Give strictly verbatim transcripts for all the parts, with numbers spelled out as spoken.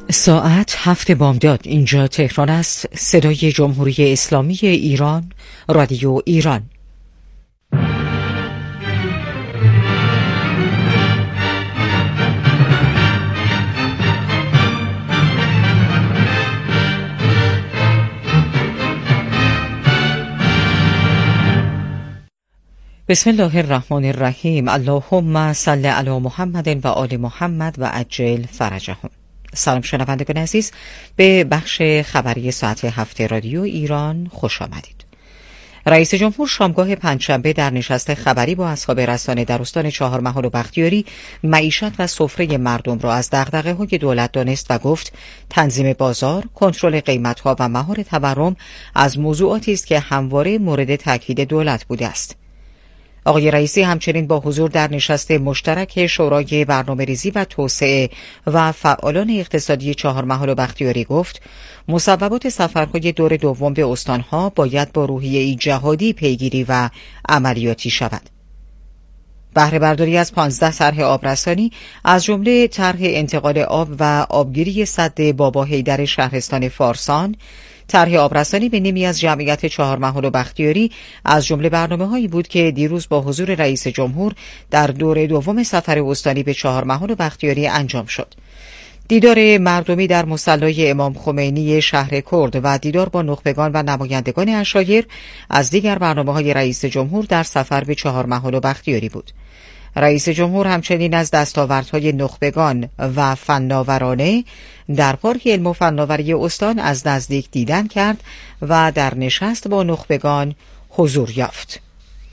ساعت هفت بامداد. اینجا تهران است. صدای جمهوری اسلامی ایران، رادیو ایران. بسم الله الرحمن الرحیم. اللهم صل علی محمد و آل محمد و عجل فرجهم. سلام شنوندگان عزیز، به بخش خبری ساعت هفت رادیو ایران خوش آمدید. رئیس جمهور شامگاه پنجشنبه در نشست خبری با اصحاب رسانه در استان چهارمحال و بختیاری معیشت و سفره مردم را از دغدغه‌های دولت دانست و گفت تنظیم بازار، کنترل قیمت‌ها و مهار تورم از موضوعاتی است که همواره مورد تاکید دولت بوده است. آقای رئیسی همچنین با حضور در نشست مشترک شورای برنامه‌ریزی و توسعه و فعالان اقتصادی چهارمحال و بختیاری گفت مصوبات سفرهای دور دوم به استانها باید با روحیه‌ای جهادی پیگیری و عملیاتی شود. بهره برداری از پانزده طرح آبرسانی از جمله طرح انتقال آب و آبگیری سد بابا حیدر شهرستان فارسان، طرح آبرسانی به نیمی از جمعیت چهارمحال و بختیاری از جمله برنامه‌هایی بود که دیروز با حضور رئیس جمهور در دور دوم سفر استانی به چهارمحال و بختیاری انجام شد. دیدار مردمی در مصلی امام خمینی شهر کرد و دیدار با نخبگان و نمایندگان عشایر از دیگر برنامه‌های رئیس جمهور در سفر به چهارمحال و بختیاری بود. رئیس جمهور همچنین از دستاوردهای نخبگان و فناورانه در پارک علم و فناوری استان از نزدیک دیدن کرد و در نشست با نخبگان حضور یافت.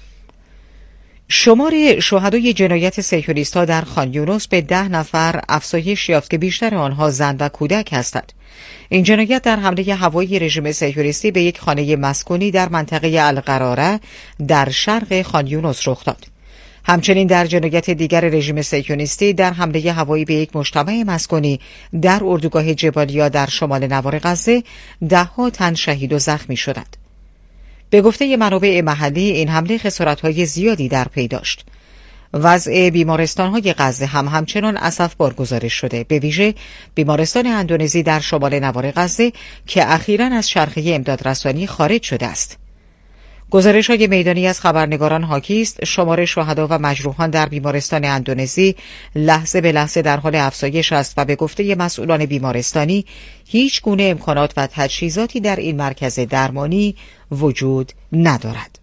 شمار شهدای جنایت صهیونیست‌ها در خان یونس به ده نفر افزایش یافت که بیشتر آنها زن و کودک هستند. این جنایت در حمله هوایی رژیم صهیونیستی به یک خانه مسکونی در منطقه القراره در شرق خان یونس رخ داد. همچنین در جنایت دیگر رژیم صهیونیستی در حمله هوایی به یک مجتمع مسکونی در اردوگاه جبالیا در شمال نوار غزه ده‌ها تن شهید و زخمی شدند. به گفته منابع محلی این حمله خسارت‌های زیادی در پی داشت. وضع بیمارستان‌های غزه هم همچنان اسفبار گزارش شده، به ویژه بیمارستان اندونزی در شمال نوار غزه که اخیراً از چرخه امدادرسانی خارج شده است. گزارش‌های میدانی از خبرنگاران حاکی است شمار شهدا و مجروحان در بیمارستان اندونزی لحظه به لحظه در حال افزایش است و به گفته مسئولان بیمارستانی هیچ گونه امکانات و تجهیزاتی در این مرکز درمانی وجود ندارد.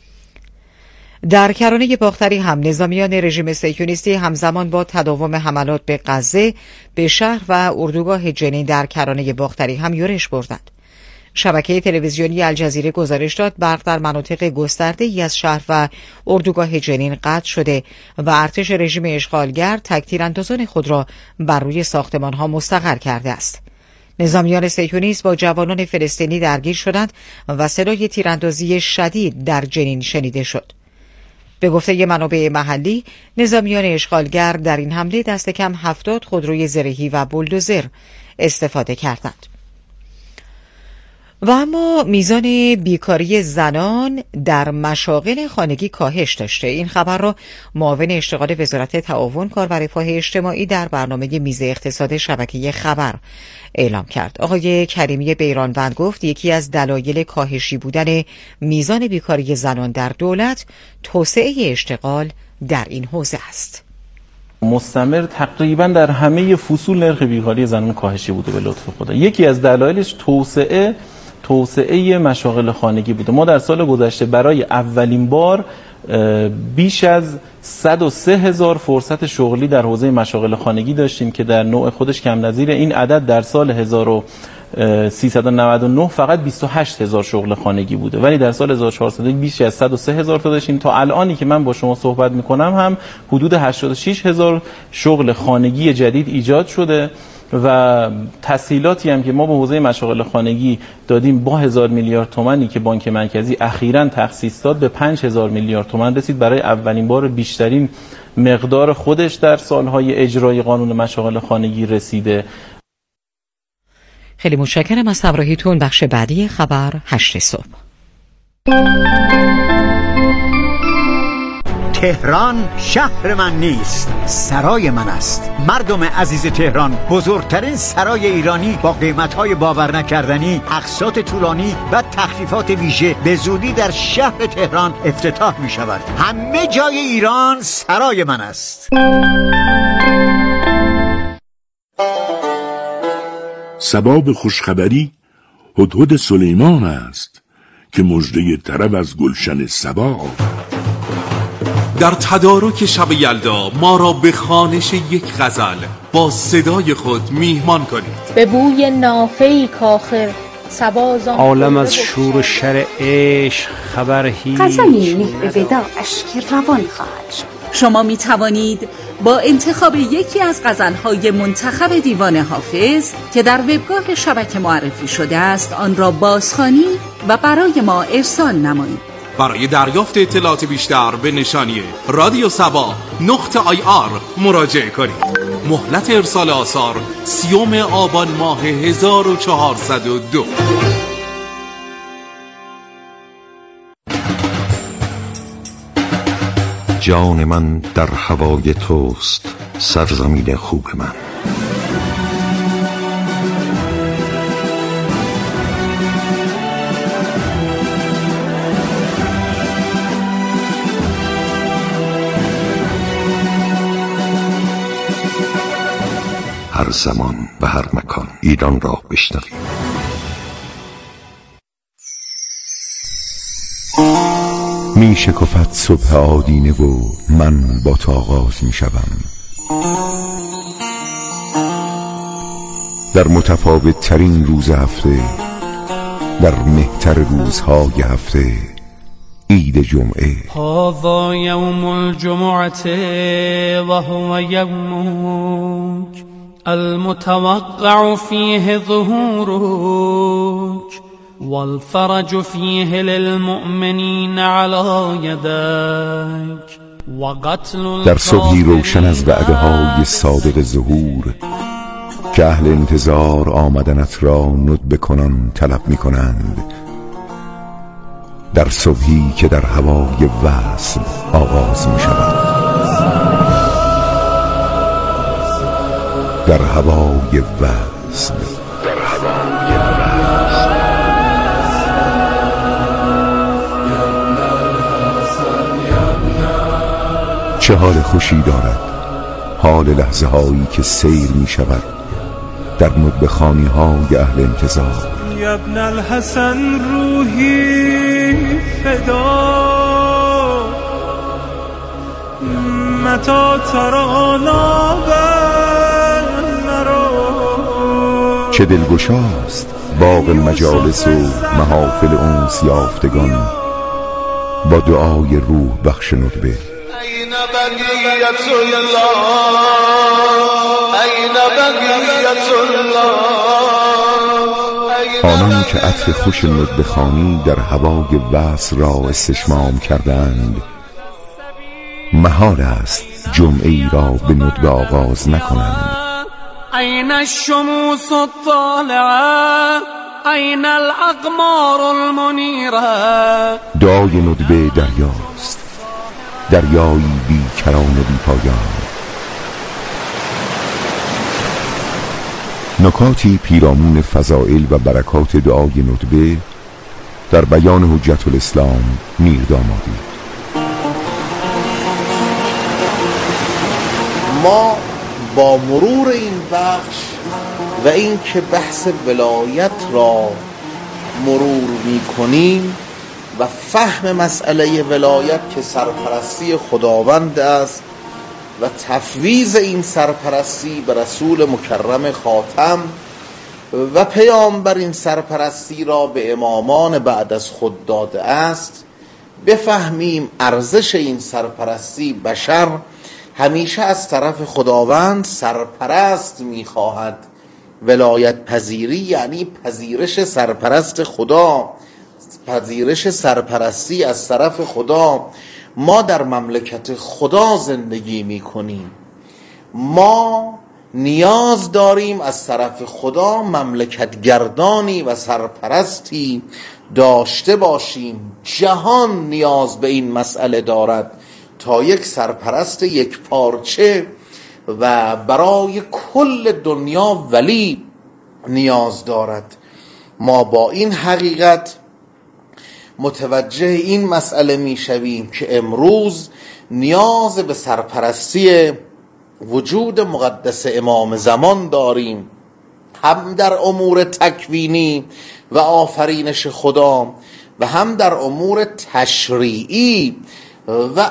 در کرانه باختری هم نظامیان رژیم صهیونیستی همزمان با تداوم حملات به غزه به شهر و اردوگاه جنین در کرانه باختری هم یورش بردند. شبکه تلویزیونی الجزیره گزارش داد برق در مناطق گسترده ای از شهر و اردوگاه جنین قطع شده و ارتش رژیم اشغالگر تک تیراندازان خود را بر روی ساختمان‌ها مستقر کرده است. نظامیان صهیونیست با جوانان فلسطینی درگیر شدند و صدای تیراندازی شدید در جنین شنیده شد. به گفته منابع محلی نظامیان اشغالگر در این حمله دست کم هفتاد خودروی زرهی و بولدوزر استفاده کردند. و اما میزان بیکاری زنان در مشاغل خانگی کاهش داشته. این خبر را معاون اشتغال وزارت تعاون، کار و رفاه اجتماعی در برنامه میز اقتصاد شبکه خبر اعلام کرد. آقای کریمی بیرانوند گفت یکی از دلایل کاهشی بودن میزان بیکاری زنان در دولت توسعه اشتغال در این حوزه است. مستمر تقریبا در همه فصول نرخ بیکاری زنان کاهشی بوده به لطف خدا. یکی از دلایلش توسعه توسعه مشاغل خانگی بوده. ما در سال گذشته برای اولین بار بیش از صد و سه هزار فرصت شغلی در حوزه مشاغل خانگی داشتیم که در نوع خودش کم نظیره. این عدد در سال هزار و سیصد و نود و نه فقط بیست و هشت هزار شغل خانگی بوده، ولی در سال هزار و چهارصد بیش از صد و سه هزار تا داشتیم. تا الانی که من با شما صحبت میکنم هم حدود هشتاد و شش هزار شغل خانگی جدید ایجاد شده و تسهیلاتی هم که ما به حوزه مشاغل خانگی دادیم با هزار میلیارد تومانی که بانک مرکزی اخیراً تخصیص داد به پنج هزار میلیارد تومان رسید. برای اولین بار بیشترین مقدار خودش در سالهای اجرای قانون مشاغل خانگی رسیده. خیلی متشکرم از همراهیتون. بخش بعدی خبر هشت صبح. تهران شهر من نیست، سرای من است. مردم عزیز تهران، بزرگترین سرای ایرانی با قیمت‌های باور نکردنی، اقساط طولانی و تخفیفات ویژه به زودی در شهر تهران افتتاح می‌شود. همه جای ایران سرای من است. سباب خوشخبری هدهد سلیمان است که مژده طرب از گلشن سبا. در تدارک شب یلدا ما را به خوانش یک غزل با صدای خود میهمان کنید. به بوی نافه‌ای کاخر سبازان عالم از شور و شر عشق خبر هیچ. غزلی مهر وداعش که روان خواهد شد. شما می توانید با انتخاب یکی از غزل‌های منتخب دیوان حافظ که در وبگاه شبکه معرفی شده است آن را بازخوانی و برای ما ارسال نمایید. برای دریافت اطلاعات بیشتر به نشانی رادیو سبا نقطه آی آر مراجعه کنید. مهلت ارسال آثار سیوم آبان ماه هزار و چهارصد و دو. جان من در هوای توست سرزمین خوب من. هر زمان و هر مکان ایران را بشنویم. می شکفت صبح آدینه و من با تو آغاز می شوم. در متفاوت ترین روز هفته، در مهتر روزهای هفته، عید جمعه. هذا یوم الجمعه و هو یومک المتوقع فیه ظهورک والفرج فیه للمؤمنین علی یدک و قتل. در صبحی روشن از وعده های صادق ظهور که اهل انتظار آمدنت را ندبه کنان طلب می کنند. در صبحی که در هوای وصل آغاز می شود. در هوای وصل. در هوای وصل. چه حال خوشی دارد حال لحظه هایی که سیر می شود در ندبه خانی های اهل انتظار. یا ابن الحسن روحی فدا متا ترانا چه دلگشاست باغ المجالس و محافل انس یافتگان با دعای روح بخش ندبه. این بقیت الله این بقیت الله. آنان که عطر خوش ندبه خوانی در هوای وصل را استشمام کردند، محال است جمعه ای را به ندبه آغاز نکنند. این الشموس الطالعه این الاقمار المنیره. دعای ندبه دریاست، دریایی بی کران و بی پایان. نکاتی پیرامون فضائل و برکات دعای ندبه در بیان حجت الاسلام میردامادی. ما با مرور این بخش و این که بحث ولایت را مرور می کنیم و فهم مسئله ولایت که سرپرستی خداوند است و تفویض این سرپرستی به رسول مکرم خاتم و پیامبر این سرپرستی را به امامان بعد از خود داده است، بفهمیم ارزش این سرپرستی. بشر همیشه از طرف خداوند سرپرست میخواهد. ولایت پذیری یعنی پذیرش سرپرست خدا، پذیرش سرپرستی از طرف خدا. ما در مملکت خدا زندگی میکنیم، ما نیاز داریم از طرف خدا مملکت گردانی و سرپرستی داشته باشیم. جهان نیاز به این مسئله دارد تا یک سرپرست یک پارچه و برای کل دنیا ولی نیاز دارد. ما با این حقیقت متوجه این مسئله می شویم که امروز نیاز به سرپرستی وجود مقدس امام زمان داریم، هم در امور تکوینی و آفرینش خدا و هم در امور تشریعی و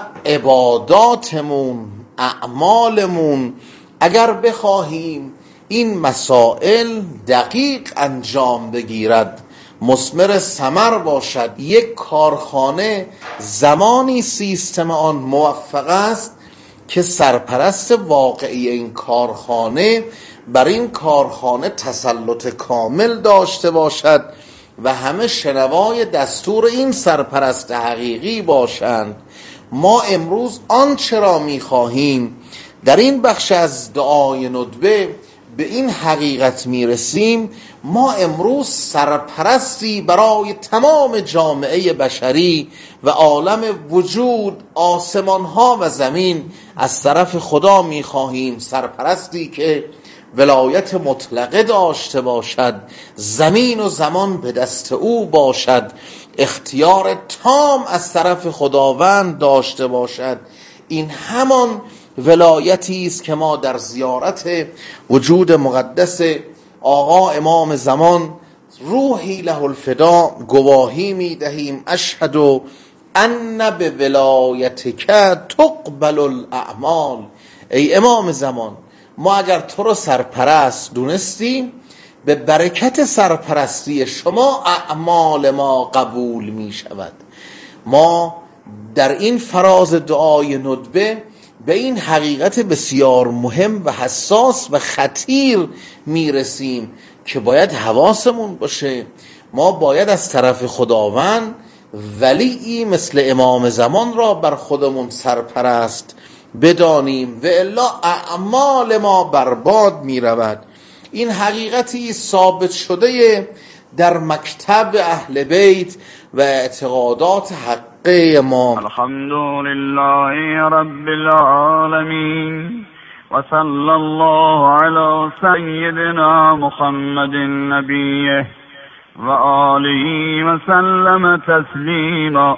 عباداتمون، اعمالمون. اگر بخواهیم این مسائل دقیق انجام بگیرد، مثمر ثمر باشد، یک کارخانه زمانی سیستم آن موفق است که سرپرست واقعی این کارخانه بر این کارخانه تسلط کامل داشته باشد و همه شنوای دستور این سرپرست حقیقی باشند. ما امروز آنچه را می‌خواهیم در این بخش از دعای ندبه به این حقیقت میرسیم. ما امروز سرپرستی برای تمام جامعه بشری و عالم وجود، آسمان ها و زمین از طرف خدا میخواهیم، سرپرستی که ولایت مطلقه داشته باشد، زمین و زمان به دست او باشد، اختیار تام از طرف خداوند داشته باشد. این همان ولایتی است که ما در زیارت وجود مقدس آقا امام زمان روحی له الفدا گواهی می دهیم. اشهد ان به ولایتک تقبل الاعمال. ای امام زمان، ما اگر تو رو سرپرست دونستیم، به برکت سرپرستی شما اعمال ما قبول می شود. ما در این فراز دعای ندبه به این حقیقت بسیار مهم و حساس و خطیر میرسیم که باید حواسمون باشه. ما باید از طرف خداوند ولیی مثل امام زمان را بر خودمون سرپرست بدانیم و الا اعمال ما برباد میرود. این حقیقتی ثابت شده در مکتب اهل بیت و اعتقادات حقه ما. الحمدلله رب العالمین و صلی الله علی سیدنا محمد نبیه و آله و سلم تسلیما.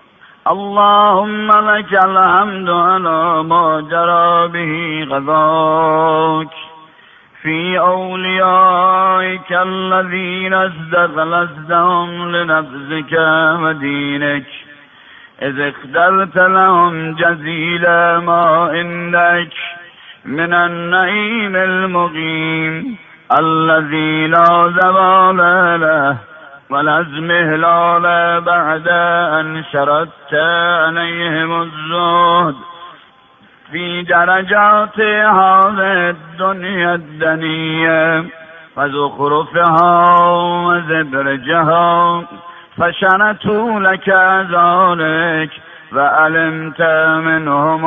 اللهم لك الحمد على ما جرى به قضاك في أوليائك الذين استغلزتهم لنفسك ودينك إذ اخترت لهم جزيل ما عندك من النعيم المقيم الذي لا زوال له ولا ازمهلال بعد أن شردت عليهم الزهد في درجات هذه الدنيا الدنية وزخرفها وزبرجها فشنتوا لك ذلك وعلمت منهم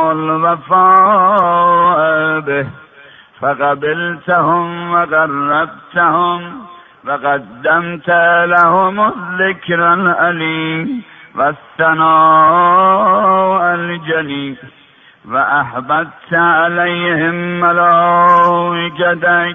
الوفاء به فقبلتهم وقربتهم وقدمت لهم الذكر الأليم والثناء الجليل وأحببت عليهم ملائكتك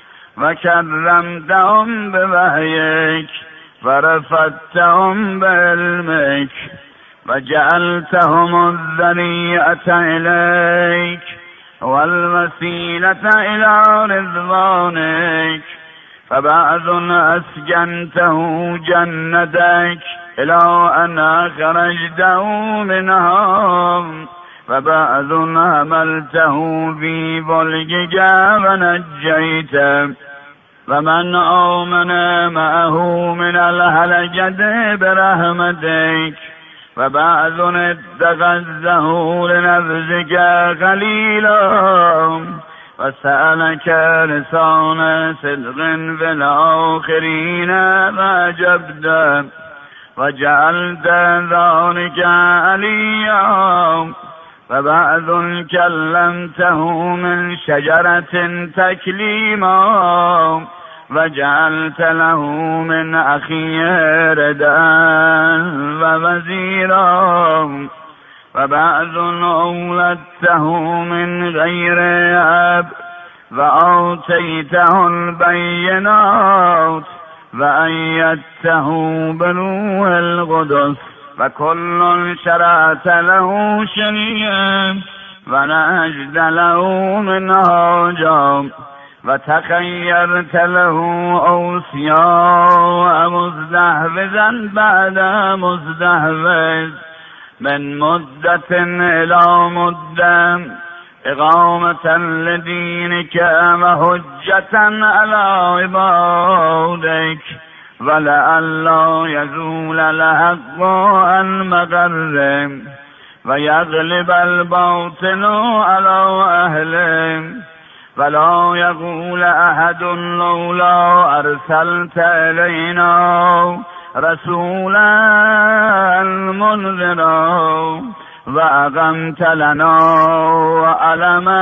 وكرمتهم بوحيك ورفعتهم بعلمك وجعلتهم الذريعة إليك والوسيلة إلى رضوانك فبعض أسكنته جنتك إلى أن أخرجته منها وبعض حملته في فلكك ونجيته ومن آمن معه من الهلكة برحمتك وبعض اتخذه لنفسك خليلا وسألك لسان صدق في الآخرين فأجبته وجعلت ذلك عليا وبعض كلمته من شجرة تكليما وجعلت له من أخيه ردا ووزيرا وبعض أولدته من غير أب وآتيته البينات وأيدته بروح القدس وكل شرعت له شريعا ونجد له منهاجا وتخيرت له أوصياء مزدحفظا بعد مزدحفظ من مدة إلى مدة إقامة لدينك وحجة على عبادك ولئلا يزول الحق عن مقره ويغلب الباطل على أهله ولا يقول أحد لولا أرسلت إلينا رسولا منذرا وأقمت لنا وعلما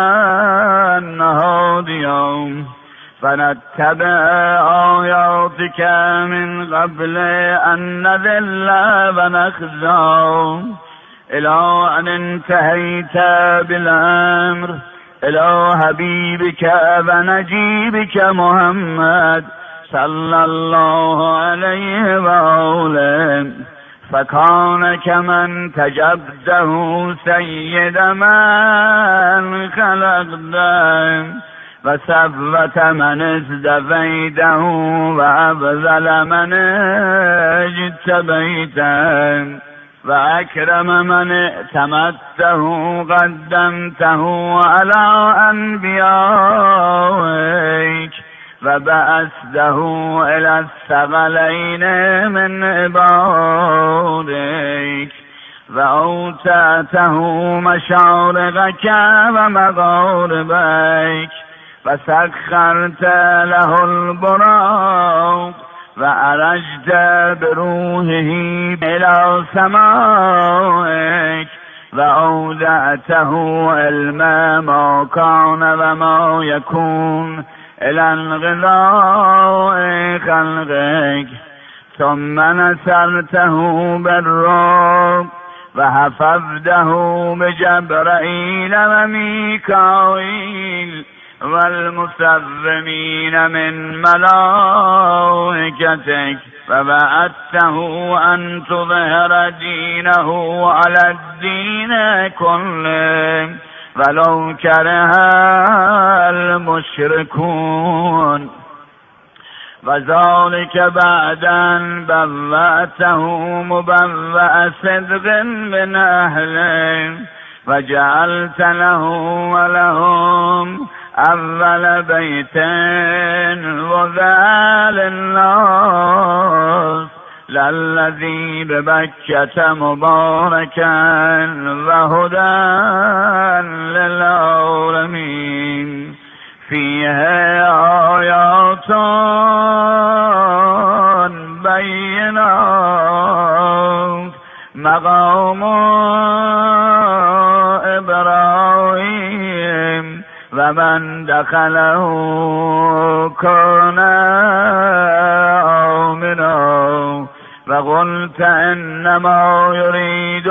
هاديا فنتبع آياتك من قبل أن نذل ونخزى إلى أن انتهيت بالأمر إلى حبيبك ونجيبك محمد صلى الله عليه وآله فكان كمن تجبده سيد من خلقته وثبت من ازدفيته وأبذل من اجتبيته وأكرم من ائتمته قدمته على أنبيائك وبعثته إلى الثقلين من عبادك وأوتأته مشارقك ومغاربك وسخرت له البراق وعرجت بروحه إلى سمائك وأودعته علم ما كان وما يكون إلى انقضاء خلقك ثم نصرته بالرعب وحفظته بجبرائيل وميكائيل والمسرمين من ملائكتك فبعثته أن تظهر دينه على الدين كله ولو كره المشركون وذلك بعد أن بوأته مبوأ صدق من أهله وجعلت له ولهم أول بيت وذا للناس للذي ببكة مباركا وهدى للعالمين فيها آيات بينات مقام إبراهيم ومن دخله كان آمنا وقلت إنما يريد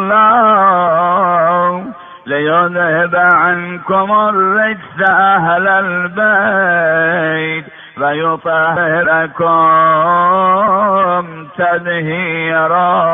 الله ليذهب عنكم الرجس أهل البيت ويطهركم تطهيرا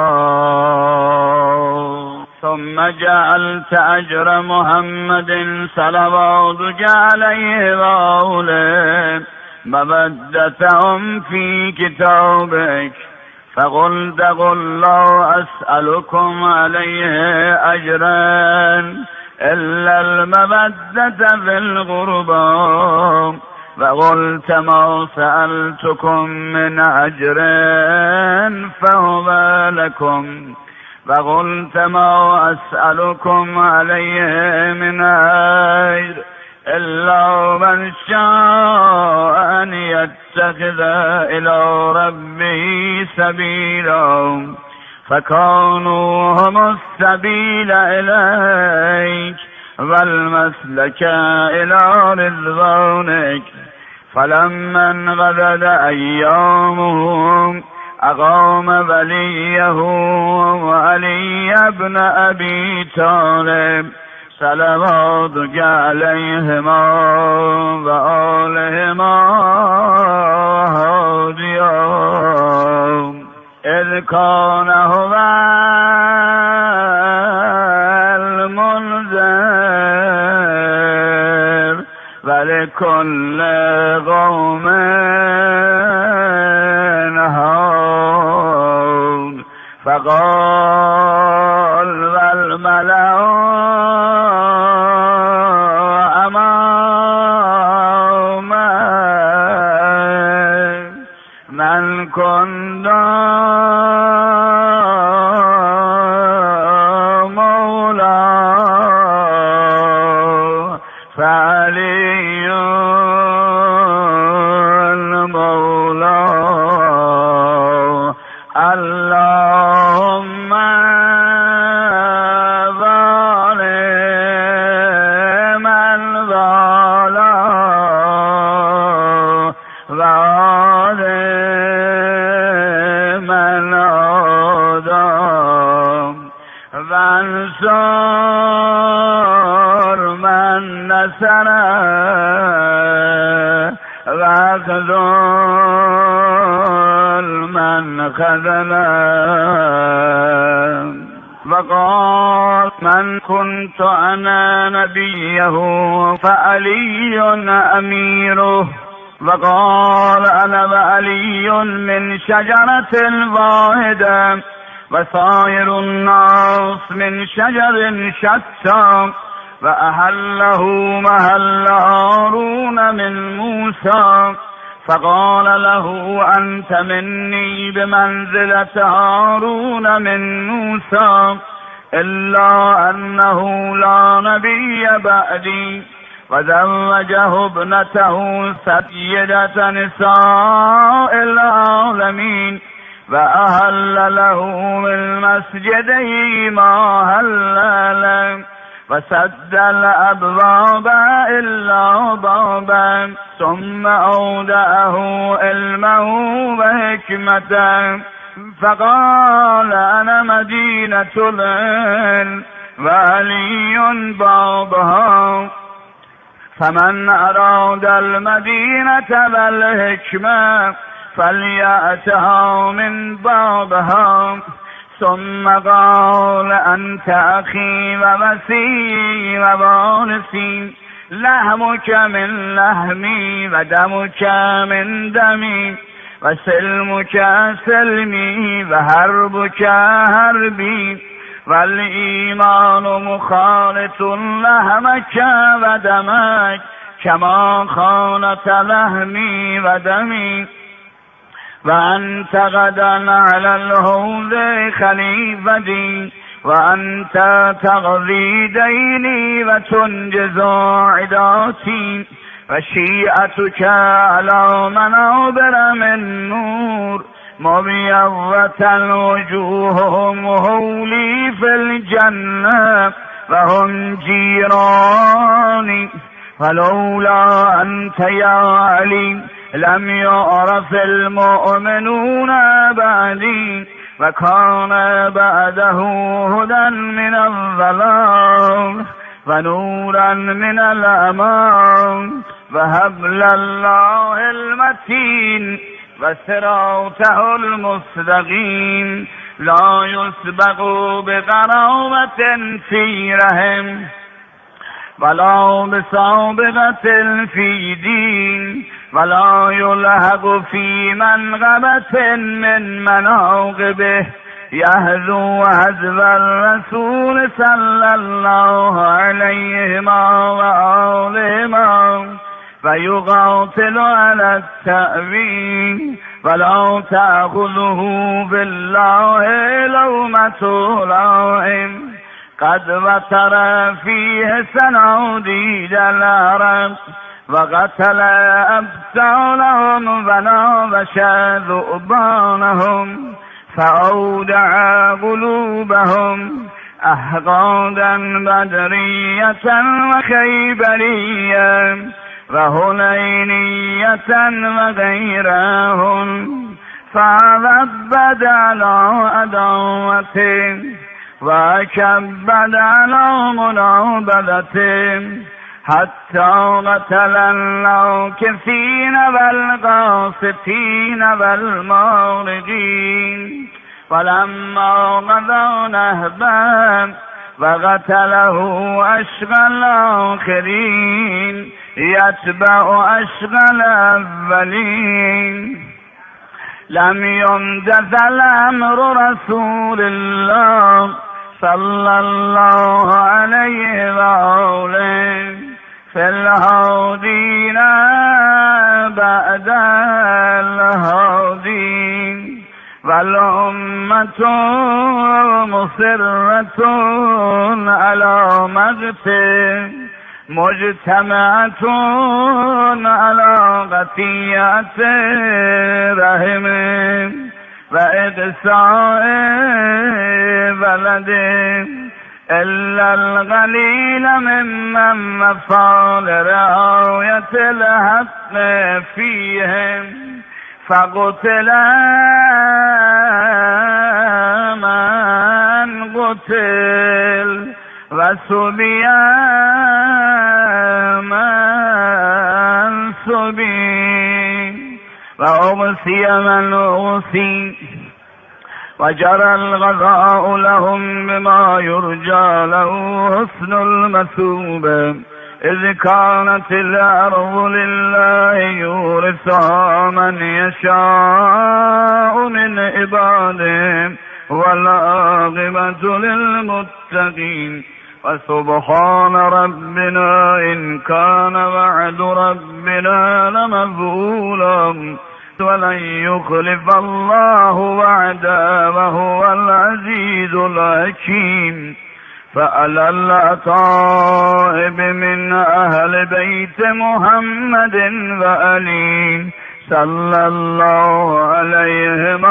ثم جعلت أجر محمد صلواتك عليه وآله مودتهم في كتابك فقلت قل لا أسألكم عليه أجرا إلا المودة في القربى وقلت ما سألتكم من أجر فهو لكم وقلت ما أسألكم عليه من أجر إلا من شاء أن يتخذ إلى ربه سبيلا فكانوا هم السبيل إليك والمسلك إلى رضوانك فلما انقضت أيامهم أقام وليه وعلي بن أبي طالب صلواتك عليهما وآلهما هاديا إذ كان هو المنذر ولكل قوم هاد فقال والملأ من كنت مولاه فعلي المولى اللهم ظالم الظالم ظالم العظام وانصر من نصره واخذل من خذله وقال من كنت أنا نبيه فعلي أميره وقال أنا وعلي من شجرة واحدة وسائر الناس من شجر شتى وأحله محل هارون من موسى فقال له أنت مني بمنزلة هارون من موسى إلا أنه لا نبي بعدي وزوجه ابنته سيدة نساء العالمين وأهل له من مسجده ما هل له وسد الأبواب إلا بابا ثم أودعه علمه وحكمته فقال أنا مدينة العلم وعلي بابها فمن أراد المدينة والحكمة فليأتها من بابها ثم قال أنت أخي ووسيي ووارثي لحمك من لحمي ودمك من دمي وسلمك سلمي وحربك حربي والإيمان مخالط لحمك ودمك كما خالط لحمي ودمي وأنت غدا على الهود خليفتي وأنت تقضي ديني وتنجز عداتي وشيعتك على منابر من نور مبيضة وجوههم هولي في الجنة وهم جيراني فلولا أنت يا علي لم يعرف المؤمنون بعدي وكان بعده هدى من الظلام ونورا من الأمان وهبل الله المتين وصراطه المستقيم لا يسبق بقرابة في رحم ولا بسابقة في دين ولا يلحق في منغبة من مناقبه يهزو حزب الرسول صلى الله عليه وآله فيقاتل على التأويل ولا تأخذه بالله لومة لائم قد وتر فيه سناديد العرب وقتل أبطالهم ونابش ذؤبانهم فأودع قلوبهم أحقادا بدرية وخيبرية وهنينية وغيرهم فذبد على عداوته وكبد على منابذته حتى قتل الناكثين والقاسطين والمارقين. فلما قضى نهبا وقتله أشقى الآخرين يتبع أشقى الأولين. لم يمتثل أمر رسول الله صلى الله عليه وآله في الهادين بعد الهادين، والأمة مصرة على مقته مجتمعة على قطيعة رحم وإقصاء ولد، إلا القليل ممن وفى لرعاية الحق فيهم فقتل من قتل وسبي من سبي وأغسي من أغسي، وجرى الغذاء لهم بما يرجى له حسن المثوبة، إذ كانت الأرض لله يورثها من يشاء من عباده والعاقبة للمتقين. وسبحان ربنا إن كان وعد ربنا لمفعولا ولن يخلف الله وعده وهو العزيز الحكيم. فعلى الأطائب من أهل بيت محمد وآله صلى الله عليهم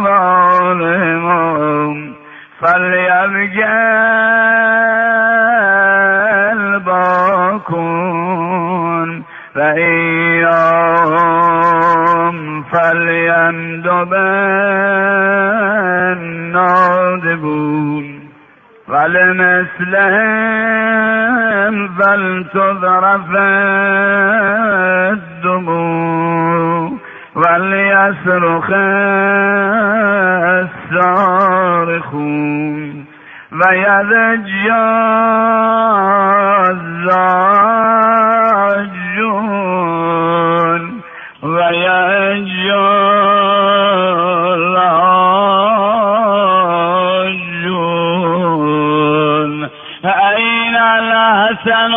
وآلهم فليبجى الباكون فإياهم فليندب النادبون، ولمثلهم فلتذرف الدموع وليصرخ الصارخون ويضج الزاجون ويهج اللاجون. أين الحسن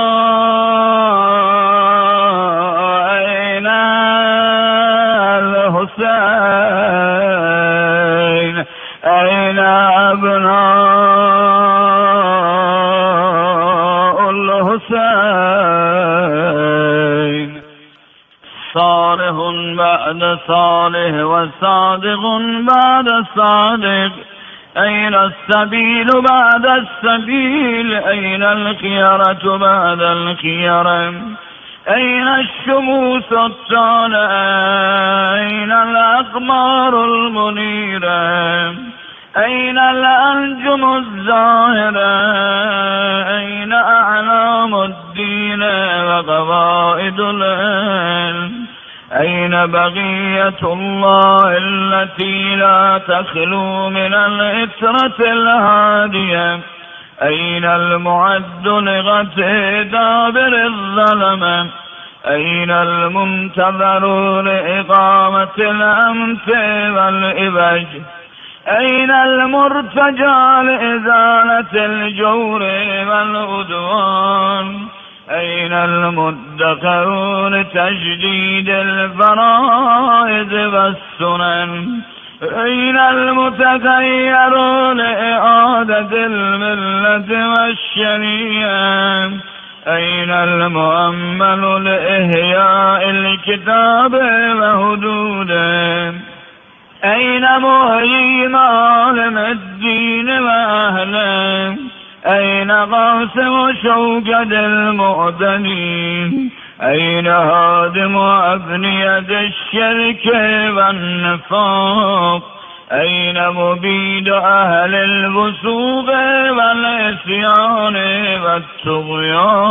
أين الحسين أين أبناء الحسين؟ صالح بعد صالح وصادق بعد صادق، أين السبيل بعد السبيل؟ أين الخيرة بعد الخيرة؟ أين الشموس الطالعة؟ أين الأقمار المنيرة؟ أين الأنجم الزاهرة؟ أين أعلام الدين وقواعد العلم؟ أين بقية الله التي لا تخلو من الإثرة الهادية؟ أين المعد لغته دابر الظلمة؟ أين المنتظر لإقامة الأمس والإبج؟ أين المرتجى لإزالة الجور والعدوان؟ أين المدخر لتجديد الفرائض والسنن؟ أين المتغير لإعادة الملة والشريعة؟ أين المؤمل لإحياء الكتاب وحدوده؟ أين محيي معالم الدين وأهله؟ أين قاسم شوكة المعتدين؟ أين هادم أبنية الشرك والنفاق أين مبيد أهل الوسوق والعصيان والطغيان